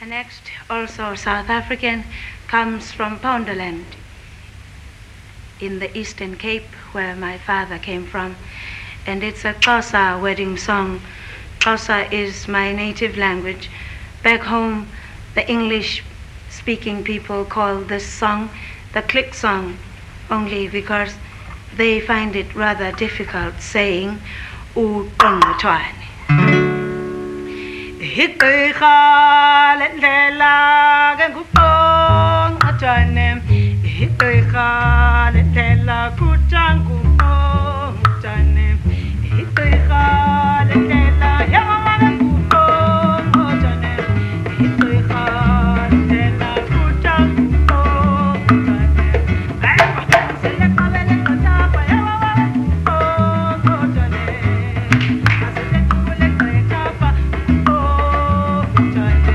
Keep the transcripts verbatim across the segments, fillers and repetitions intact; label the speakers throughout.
Speaker 1: The next, also South African, comes from Pondoland in the Eastern Cape, where my father came from. And it's a Xhosa wedding song. Xhosa is my native language. Back home, the English-speaking people call this song the click song, only because they find it rather difficult saying uqongqothwane. Igqirha lendlela ke nguqongqothwane, igqirha lendlela kuthangu qongqothwane, igqirha lendlela yamama nguqongqothwane, igqirha lendlela kuthangu qongqothwane. Aywa seleqabele qatapa yamama nguqongqothwane, aselekule qatapa nguqongqothwane,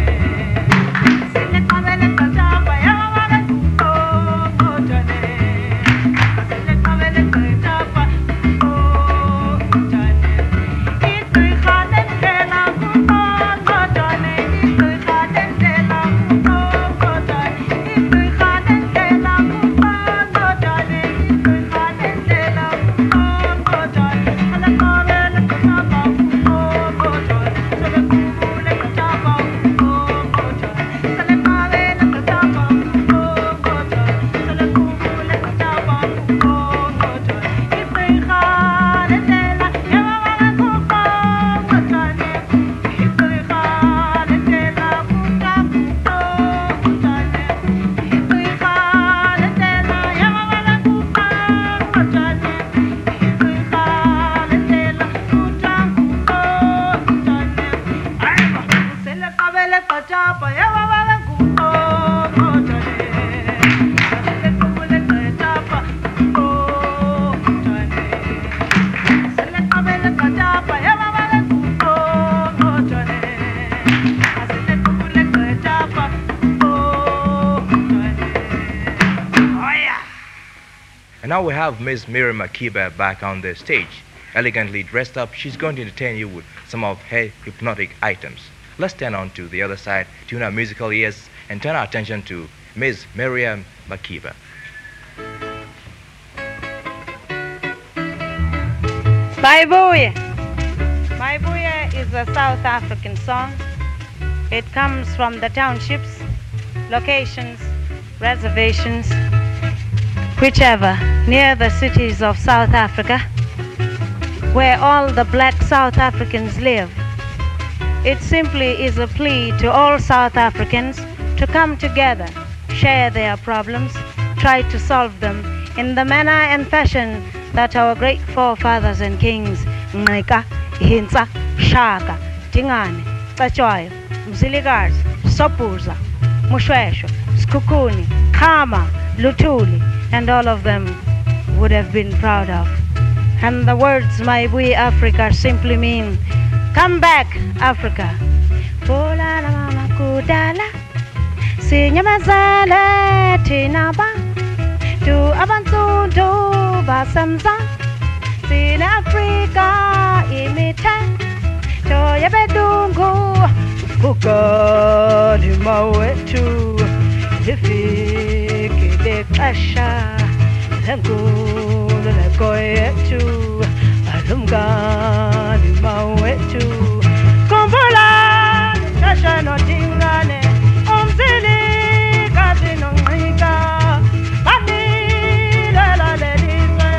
Speaker 1: seleqabele qatapa yamama nguqongqothwane, aselekabele qatapa nguqongqothwane. Igqirha lendlela nguqongqothwane, igqirha lendlela nguqongqothwane, igqirha lendlela nguqongqothwane, igqirha lendlela nguqongqothwane. Seleqabele qatapa nguqongqothwane, selekubule qatapa nguqongqothwane, seleqabele qatapa nguqongqothwane, selekubule qatapa nguqongqothwane. Igqirha lendlela yamama nguqongqothwane, igqirha lendlela kuthangu qongqothwane, igqirha lendlela yamama nguqongqothwane, igqirha lendlela kuthangu qongqothwane. Aywa seleqabele qatapa yamama nguqongqothwane, selekubule qatapa nguqongqothwane, seleqabele qatapa yamama nguqongqothwane, selekubule qatapa nguqongqothwane. Oh yeah.
Speaker 2: And now we have Miss Miriam Makeba back on the stage. Elegantly dressed up, she's going to entertain you with some of her hypnotic items. Let's turn on to the other side, tune our musical ears, and turn our attention to Miss Miriam Makeba.
Speaker 1: Maibuye. Maibuye is a South African song. It comes from the townships, locations, reservations, whichever, near the cities of South Africa, where all the black South Africans live. It simply is a plea to all South Africans to come together, share their problems, try to solve them in the manner and fashion that our great forefathers and kings, Nceka, Hintsa, Shaka, Tingane, Tsatswayo, Mzilikazi, Sopuza, Mushweshwe, Skukuni, Khama, Lutuli, and all of them would have been proud of. And the words Maibuye Africa simply mean, come back, Africa. Kulala mama kudala, sinyamazele tinaba, tu abansundu basamza, sine Afrika imite, toya bedungu, ukali mawetu, ifike kasha, ngulu lekoyetu, alumgani mawetu, kumbula kasha no tingane, umzili kazi no Nceka, bani lela lelizwe,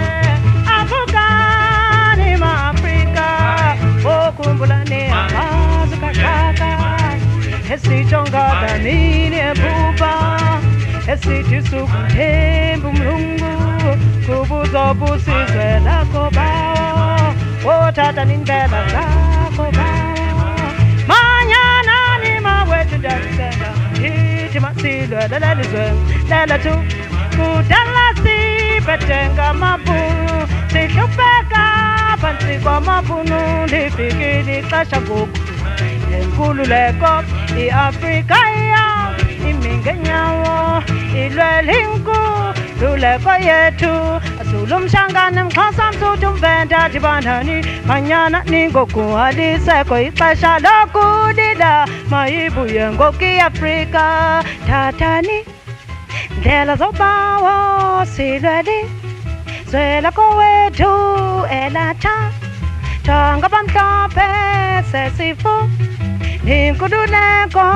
Speaker 1: Afukani ma Afrika, o kumbula ne amazi kashaka, esichonga danini ebuba, esithi sukuthemba umlungu, kubuzobusizwe lakho bawo, othatha nindlela zakho bawo, manyana ni mawethu ndiyalisela, ithi masilwe lelelizwe lelethu, kudala siphethe ngamabhunu, sihlupheka phantsi kwamabhunu, lifikile ixesha ngoku lenkululeko, iAfrika iya imi ngenyawo, ilwela inkululeko yethu, Zulu mshangana mxhosa msuthu mvenda dibanani manyana ningoku alisekho ixesha lokulila mayibuye ngoki Afrika thathani ndlela zobawo silweli zwela kowethu elatha thanga bamhlophe sesifo ninkululeko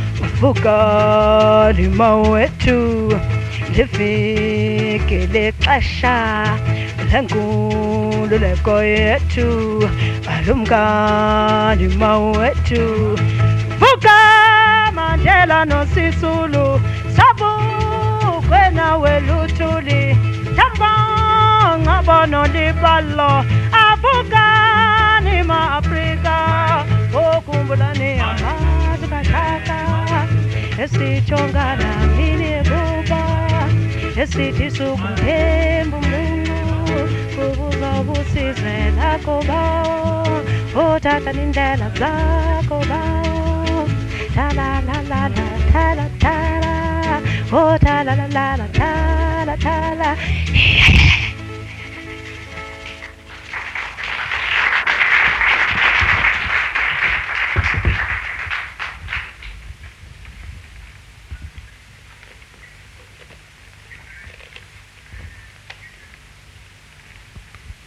Speaker 1: vuka limawethu lifike lexesha lenkululeko yethu alumkani mawethu vuka Mandela noSisulu sabukwe nawe luthuli thamba ngabono libalo avukani ma-Afrika okhumbulani amazi kahlaka esichongana mini kuba esithi sukumthemba umuntu kubuzobusize lakho bawo othatha indlela zakho bawo tala la la la tala tala oh tala la la la tala tala